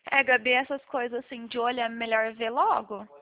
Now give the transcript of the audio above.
É, Gabi, essas coisas assim de olho é melhor ver logo.